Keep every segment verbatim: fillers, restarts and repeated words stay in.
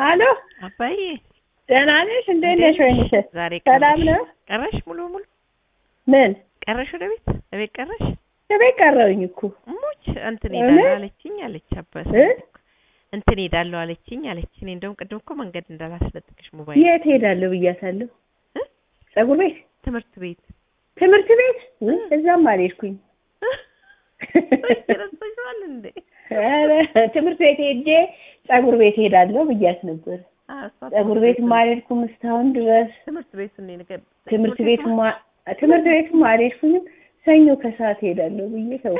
አሎ አባዬ ደህና ነሽ? እንዴት ነሽ? ወይንሽ ሰላም ነው? ቀረሽ ሙሉ ሙሉ ምን ቀረሽ? ወደ ቤት ቤት ቀረሽ? ቤት ቀረሁኝ እኮ ሙች እንትን ሄዳለሁ አለችኝ አለች አባስ እ እንትን ሄዳለሁ አለችኝ አለች። እኔ እንደውም ቅድም እኮ መንገድ እንዳላስለጥቅሽ ሞባይል የት ሄዳለሁ ብያታለሁ? እ ፀጉር ቤት ትምህርት ቤት ትምህርት ቤት እዛም አልሄድኩኝ። ረስተሽዋል እንዴ? ኧረ ትምህርት ቤት ሄጄ ፀጉር ቤት ሄዳለሁ ብያት ነበር። ፀጉር ቤት አልሄድኩም እስካሁን ድረስ። ትምህርት ቤት ነው ነገር ትምህርት ቤት ማ ትምህርት ቤት አልሄድኩኝም። ሰኞ ከሰዓት ሄዳለሁ ብዬ ተው።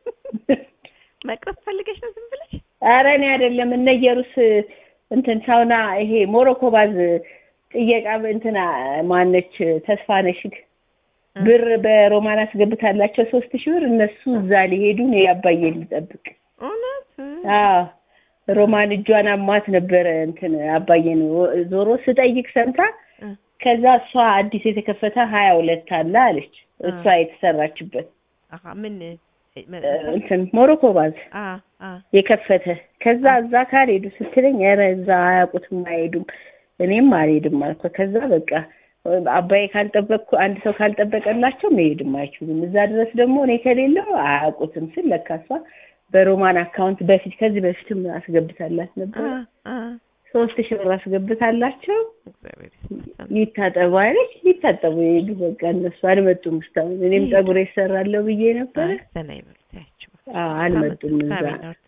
መቅረብ ፈልገሽ ነው ዝም ብለሽ? ኧረ እኔ አይደለም እነ ኢየሩስ እንትን ሳውና ይሄ ሞሮኮ ባዝ ጥየቃ እንትና ማነች ተስፋነሽ ብር በሮማን አስገብታላቸው ሶስት ሺህ ብር እነሱ እዛ ሊሄዱ ነው ያባየን ልጠብቅ። እውነት? አዎ ሮማን እጇን አማት ነበር እንትን አባየን ዞሮ ስጠይቅ ሰምታ ከዛ እሷ አዲስ የተከፈተ ሀያ ሁለት አለ አለች። እሷ የተሰራችበት አሃ ምን እንትን ሞሮኮ ባዝ አ አ የከፈተ ከዛ እዛ ካልሄዱ ስትለኝ ኧረ እዛ አያውቁትም አይሄዱም እኔም አልሄድም አልኩ። ከዛ በቃ አባዬ ካልጠበቅኩ አንድ ሰው ካልጠበቀላቸው መሄድም አይችሉም። እዛ ድረስ ደግሞ እኔ ከሌለው አያውቁትም ስል ለካ እሷ በሮማን አካውንት በፊት ከዚህ በፊትም አስገብታላት ነበር። ሶስት ሺህ ብር አስገብታላቸው ይታጠቡ አይደል ይታጠቡ ይሄዱ በቃ እነሱ አልመጡም እስካሁን። እኔም ፀጉሬ እሰራለሁ ብዬ ነበር። ሰናይ ብርታችሁ አዎ አልመጡም። እዛ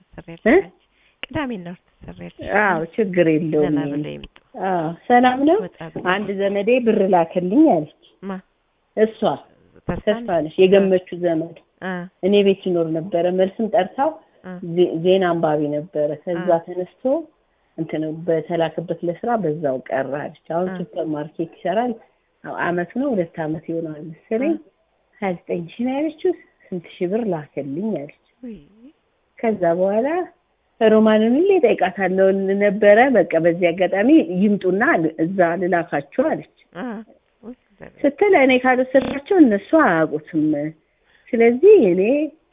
ቅዳሜና እሑድ ትሰሪያለሽ? አዎ ችግር የለውም። አዎ ሰላም ነው። አንድ ዘመዴ ብር ላከልኝ አለች። ማ እሷ ተስፋነሽ የገመቹ ዘመድ እኔ ቤት ይኖር ነበር። መልስም ጠርታው ዜና አንባቢ ነበር። ከዛ ተነስቶ እንትን በተላከበት ለስራ በዛው ቀረ አለች። አሁን ሱፐር ማርኬት ይሰራል። አመት ነው ሁለት አመት ይሆናል መሰለኝ። ሀያ ዘጠኝ ሺህ ነው ያለችው። ስንት ሺህ ብር ላከልኝ አለች። ከዛ በኋላ ሮማንን ልጠይቃታለሁ ነበረ። በቃ በዚህ አጋጣሚ ይምጡና እዛ ልላካቸው አለች። ስትል እኔ ካልወሰድኳቸው እነሱ አያውቁትም። ስለዚህ እኔ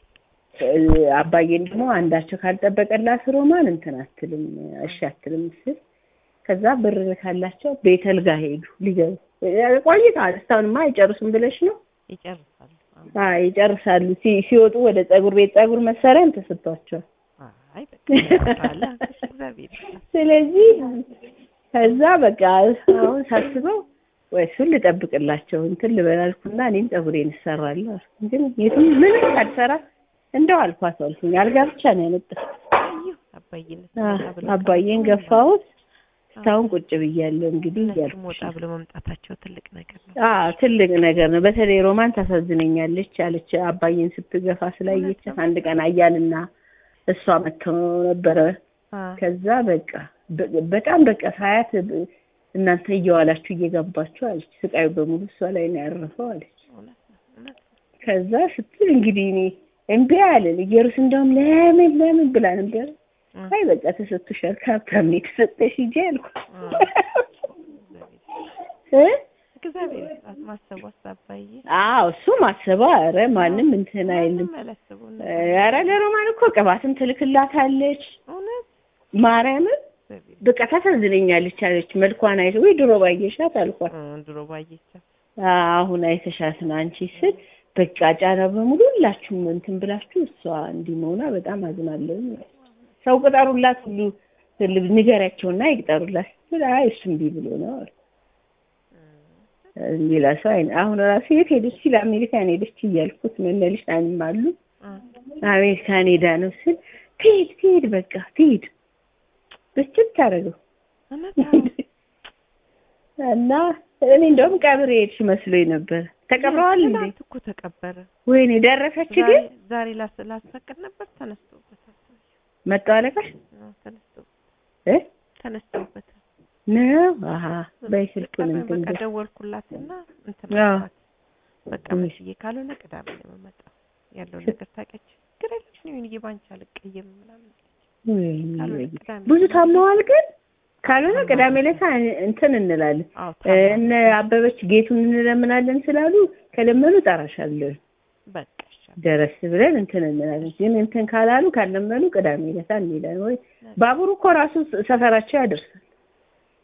አባዬን ደግሞ አንዳቸው ካልጠበቀላት ሮማን እንትን አትልም እሺ አትልም ስል ከዛ ብር ካላቸው ቤተል ጋር ሄዱ ሊገቡ ቆይተዋል። እስካሁንማ አይጨርሱም ብለሽ ነው? ይጨርሳሉ። አይ ይጨርሳሉ። ሲወጡ ወደ ፀጉር ቤት ፀጉር መሰሪያም ተሰጥቷቸዋል። አይ በቃ ስለዚህ ከዛ በቃ አሁን ሳስበው ወይ እሱን ልጠብቅላቸው እንትን ልበላልኩና እኔም ፀጉሬን እሰራለሁ አልኩ። ግን የትም ምንም ሳልሰራ እንደው አልኳት አልኩኝ። አልጋ ብቻ ነው ያመጣሁት። አባዬን አባዬን ገፋሁት። እስካሁን ቁጭ ብያለሁ። እንግዲህ ያልኩ ሞጣ ብሎ መምጣታቸው ትልቅ ነገር ነው። አዎ ትልቅ ነገር ነው። በተለይ ሮማን ታሳዝነኛለች አለች። አባዬን ስትገፋ ስላየች አንድ ቀን አያልና እሷ መተው ነበረ። ከዛ በቃ በጣም በቃ ሳያት እናንተ እየዋላችሁ እየገባችሁ አለች። ስቃዩ በሙሉ እሷ ላይ ነው ያረፈው አለች። ከዛ ስትል እንግዲህ እኔ እምቢ አለን። ኢየሩስ እንደውም ለምን ለምን ብላ ነበር። አይ በቃ ተሰጥቶሻል ካብታም የተሰጠሽ ይጂ አልኩ። እ እግዚአብሔር ማሰቡ አሳባዬ አዎ እሱ ማሰባ ኧረ ማንም እንትን አይልም። ኧረ ለሮማን እኮ ቅባትም ትልክላታለች። እውነት ማርያምን በቃ ታሳዝነኛለች አለች። መልኳን አይተው ወይ ድሮ ባየሻት አልኳት። ድሮ ባየሻት አሁን አይተሻት ነው አንቺ ስል በቃ ጫና በሙሉ ሁላችሁም እንትን ብላችሁ እሷ እንዲሞና በጣም አዝናለሁ። ሰው ቅጠሩላት ሁሉ ንገሪያቸውና ይቅጠሩላት ስል አይ እሱም ቢብሎ ነው ሌላ ሰው አይነ አሁን ራሱ የት ሄደች ሲል አሜሪካን ሄደች እያልኩት ነው። እነልሽ አንም አሉ አሜሪካን ሄዳ ነው ስል ትሄድ ትሄድ በቃ ትሄድ ብቻ ታረገው እና እኔ እንደውም ቀብር ሄድሽ መስሎኝ ነበር። ተቀብረዋል እንዴ? እኮ ተቀበረ። ወይኔ ደረሰች ግን ዛሬ ላስፈቅድ ነበር ተነስተውበታል። መጣው አለቃሽ ተነስተው እ ተነስተውበት ነው አሃ በስልኩን እንትን በቃ ደወልኩላትና እንትን በቃ መስዬ ካልሆነ ቅዳሜ ነው የምመጣው ያለው ነገር ታውቂያለሽ። ግሬልሽ ነው ይሄን ባንቻ ልቀየም ምናምን ብዙ ታመዋል። ግን ካልሆነ ቅዳሜ ለታ እንትን እንላለን እነ አበበች ጌቱን እንለምናለን ስላሉ ከለመኑ ጠራሻለሁ በቃ ደረስ ብለን እንትን እንላለን። ግን እንትን ካላሉ ካልለመኑ ቅዳሜ ለታ እንላለን። ወይ ባቡሩ እኮ ራሱ ሰፈራቸው ያደርሳል።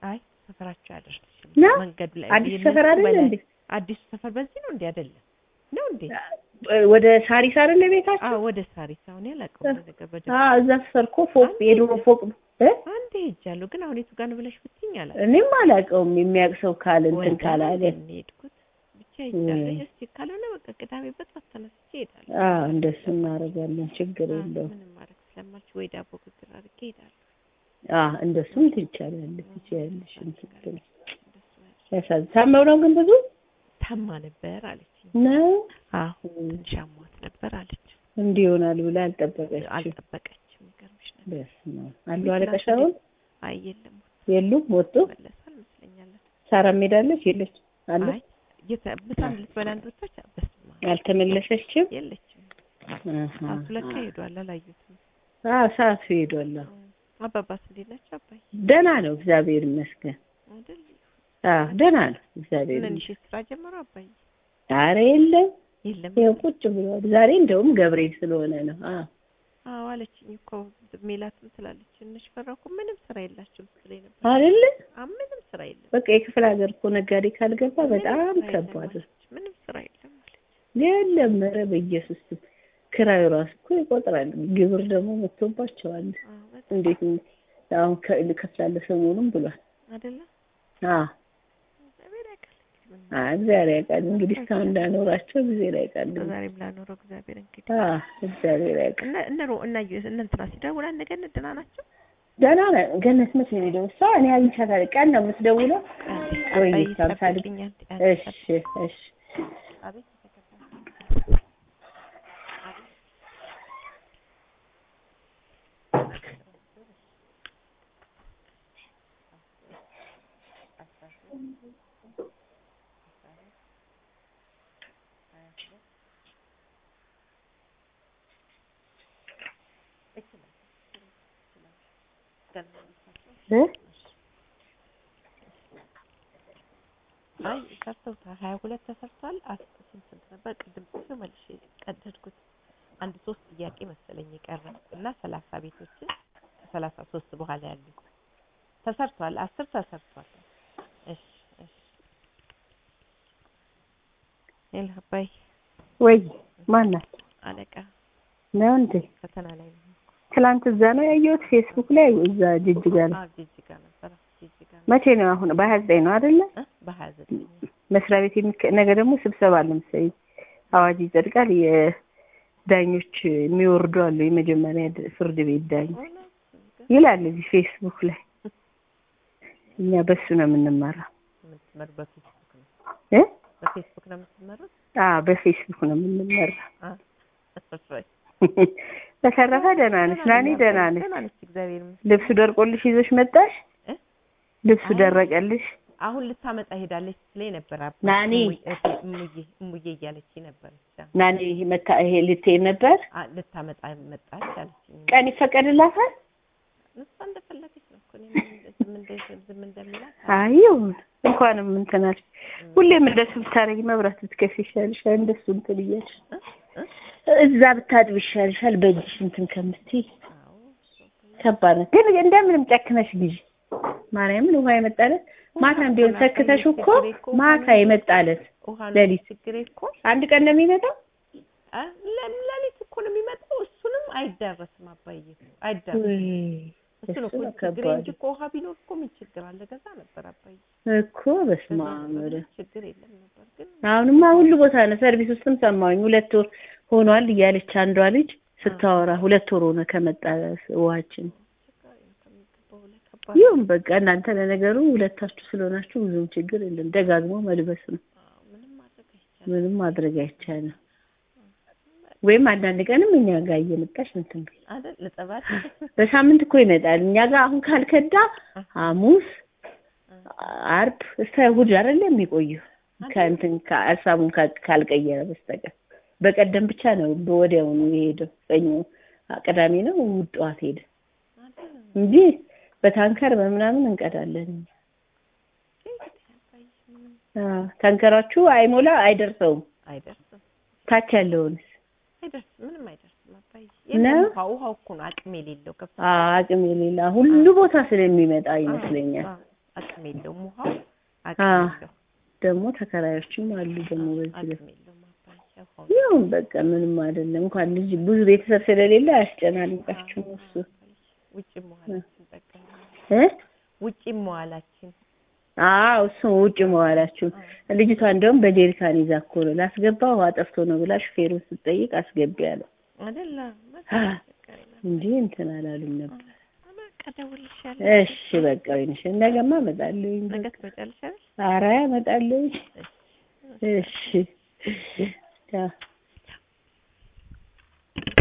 አይ ሰፈራቸው ያደርሽም መንገድ ላይ አዲስ ሰፈር አይደል እንዴ አዲስ ሰፈር በዚህ ነው እንዴ አይደለም ነው እንዴ ወደ ሳሪስ አይደል ቤታቸው አዎ ወደ ሳሪስ አሁን ያላቀው ነገር በደ አዎ እዛ ሰርኮ ፎቅ የድሮ ፎቅ እ አንዴ ሄጃለሁ ግን አሁን የቱ ጋር ነው ብለሽ ብትይኝ አላ እኔም አላቀውም የሚያቅሰው ካለ እንትን ካላለ ሄድኩት ብቻ ይቻላል እስቲ ካልሆነ በቃ ቅዳሜ በጣም ተነስቼ ሄዳለሁ አዎ እንደሱ እናደርጋለን ችግር የለውም ምንም ማድረግ ስለማልች ወይ ዳቦ ግግር አድርጌ ሄዳለሁ አዎ እንደሱም ትቻላለሽ ትቻለሽ እንትን ያሳዝ ታመው ነው ግን ብዙ ታማ ነበር አለች ነው አዎ ሻሞት ነበር አለች እንዲህ ይሆናል ብላ አልጠበቀች አልጠበቀችም ይገርምሽ ነበር በስመ አሉ አለቀሻው አይየለም የሉም ወጡ መለሳል መስለኛል ሳራ ሜዳለች የለች አለ አይ የተበሳም ልትበላን ወጣች በስመ አልተመለሰችም የለችም አሃ ለካ ሄዷል አላየሁትም አዎ ሰዓቱ ሄዷል አባባስ እንዴት ናቸው አባይ ደህና ነው እግዚአብሔር ይመስገን አይደል አዎ ደህና ነው እግዚአብሔር ለንሽ ስራ ጀመረ አባይ ዛሬ የለም የለም ይሄ ቁጭ ብሏል ዛሬ እንደውም ገብርኤል ስለሆነ ነው አዎ አዎ አለችኝ እኮ ሜላትም ትላለች እንሽ ፈራኩ ምንም ስራ የላችሁም ስለይ ነበር አይደል ምንም ስራ የለም በቃ የክፍለ ሀገር እኮ ነጋዴ ካልገባ በጣም ከባድ ምንም ስራ የለም አለች የለም ኧረ በኢየሱስ ክራዩ ራሱ እኮ ይቆጥራል ግብር ደግሞ መጥቶባቸዋል እንዴት አሁን ከከፍላለ ሰሞኑን ብሏል አይደለ አዎ እግዚአብሔር ያውቃል እንግዲህ እስካሁን እንዳኖራቸው እግዚአብሔር ያውቃል ዛሬም ላኖረው እግዚአብሔር እንግዲህ አዎ እግዚአብሔር ያውቃል እና እነሮ እና እንትና ሲደውል አንገነ ደህና ናቸው ደህና ነው ገነት መቼ ነው የደወልኩት እኔ አግኝቻታለሁ ቀን ነው የምትደውለው ወይ ታምሳልኝ እሺ እሺ አቤት አይ ሰርተውታል ሀያ ሁለት ተሰርቷል አስር ስንት ነበር ቅድም ጽፌው መልሼ ቀደድኩት አንድ ሶስት ጥያቄ መሰለኝ የቀረ እና ሰላሳ ቤቶች ከሰላሳ ሶስት በኋላ ያሉ ተሰርቷል አስር ተሰርቷል እሺ እሺ ኤልሃባይ ወይ ማናት አለቃ ነው እንዴ ፈተና ላይ ነው ትላንት እዛ ነው ያየሁት ፌስቡክ ላይ እዛ ጅጅጋ ነው አዎ ጅጅጋ ነበር ጅጅጋ መቼ ነው አሁን በሀያ ዘጠኝ ነው አይደለ በሀያ ዘጠኝ መስሪያ ቤት ነገ ደግሞ ስብሰባ አለ መሰለኝ አዋጅ ይጸድቃል የዳኞች የሚወርዱ አሉ የመጀመሪያ ፍርድ ቤት ዳኞች ይላል እዚህ ፌስቡክ ላይ እኛ በሱ ነው የምንመራው የምትመሩ በፌስቡክ ነው እ በፌስቡክ ነው የምትመሩት አዎ በፌስቡክ ነው የምንመራው አዎ በተረፈ ደህና ነሽ ናኒ ደህና ነሽ ደህና ነሽ እግዚአብሔር ይመስገን ልብሱ ደርቆልሽ ይዘሽ መጣሽ እ ልብሱ ደረቀልሽ አሁን ልታመጣ ሄዳለች ስለይ ነበር አባ ናኒ እሙዬ እሙዬ እያለች ነበር ናኒ መታ ይሄ ልትሄድ ነበር አ ልታመጣ መጣች አለችኝ ቀን ይፈቀድላታል እሷ እንደፈለገች ነው እኮ እኔ ምን እንደዚህ ዝም እንደሚላት አይው እንኳንም እንትናል ሁሌም እንደሱ ብታረጊ መብራት ብትከፊ ይሻልሻል እንደሱ እንትን እያልሽ እዛ ብታጥብ ይሻልሻል በእጅሽ እንትን ከምትይ ከባድ ነው ግን እንደምንም ጨክነሽ ግዢ ማርያምን ውሃ የመጣለት ማታ እንዲሆን ሰክተሽ እኮ ማታ የመጣለት ለሊት ችግሬ እኮ አንድ ቀን ነው የሚመጣው አ ለሊት እኮ ነው የሚመጣው እሱንም አይዳረስም አባዬ አይዳረስም እሱ ነው ችግሬ እንጂ እኮ ውሃ ቢኖር እኮ ምን ችግር አለ ገዛ ነበር አባዬ እኮ በስመ አብ ችግር የለም ነበር ግን አሁንማ ሁሉ ቦታ ነው ሰርቪስ ውስጥም ሰማሁኝ ሁለት ወር ሆኗል እያለች አንዷ ልጅ ስታወራ ሁለት ወር ሆነ ከመጣ ውሃችን ይሁን በቃ እናንተ ለነገሩ ሁለታችሁ ስለሆናችሁ ብዙም ችግር የለም ደጋግሞ መልበስ ነው ምንም ማድረግ አይቻልም ምንም ማድረግ አይቻልም ወይም አንዳንድ ቀንም እኛ ጋር እየመጣሽ እንትን ቢል አይደል ለጠባት በሳምንት እኮ ይመጣል እኛ ጋር አሁን ካልከዳ ሐሙስ አርብ እስከ እሑድ አይደለም የሚቆየው ከእንትን ከአሳቡን ካልቀየረ በስተቀር በቀደም ብቻ ነው በወዲያው ነው የሄደው ሰኞ ቅዳሜ ነው እሑድ ጠዋት ሄደ እንጂ በታንከር በምናምን እንቀዳለን አዎ ታንከራችሁ አይሞላ አይደርሰውም አይደርስም ታች ያለውን አይደርስ ምንም አይደርስም አባይ የለም ውሃው እኮ ነው አቅም የሌለው ከፍ አዎ አቅም የሌለው ሁሉ ቦታ ስለሚመጣ ይመስለኛል አቅም የለውም ውሃው አቅም የለውም ደግሞ ተከራዮችም አሉ ደግሞ በዚህ አቅም የለውም አባይ ያው በቃ ምንም አይደለም እንኳን ልጅ ብዙ ቤተሰብ ስለሌለ አያስጨናንቃችሁም እሱ ውጪ መዋላችን በቃ እ ውጪ መዋላችን አዎ እሱ ውጪ መዋላችሁ ልጅቷ እንደውም በጀሪካን ይዛ እኮ ነው ላስገባው አጠፍቶ ነው ብላ ሹፌሩ ስትጠይቅ አስገቢ ያለው አይደለ እንዴ እንትን አላሉም ነበር ቀደውልሻለሁ እሺ በቃ ወይንሽ ነገማ እመጣለሁ ነገ ትመጫለሽ አይደል ኧረ እመጣለሁ እሺ ያ